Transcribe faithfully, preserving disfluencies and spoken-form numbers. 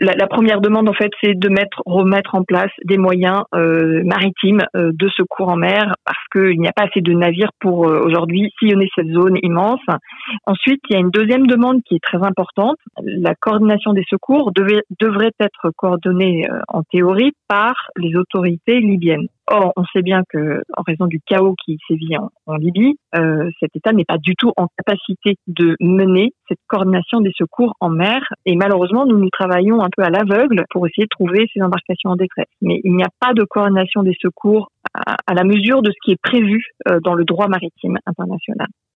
la, la première demande, en fait, c'est de mettre, remettre en place des moyens euh, maritimes euh, de secours en mer, parce qu'il n'y a pas assez de navires pour euh, aujourd'hui sillonner cette zone immense. Ensuite, il y a une deuxième demande qui est très importante. La coordination des secours devait, devrait être coordonnée euh, en théorie par les autorités libyennes. Or, on sait bien que, en raison du chaos qui sévit en, en Libye, euh, cet État n'est pas du tout en capacité de mener cette coordination des secours en mer. Et malheureusement, nous nous travaillons un peu à l'aveugle pour essayer de trouver ces embarcations en détresse. Mais il n'y a pas de coordination des secours à, à la mesure de ce qui est prévu euh, dans le droit maritime international.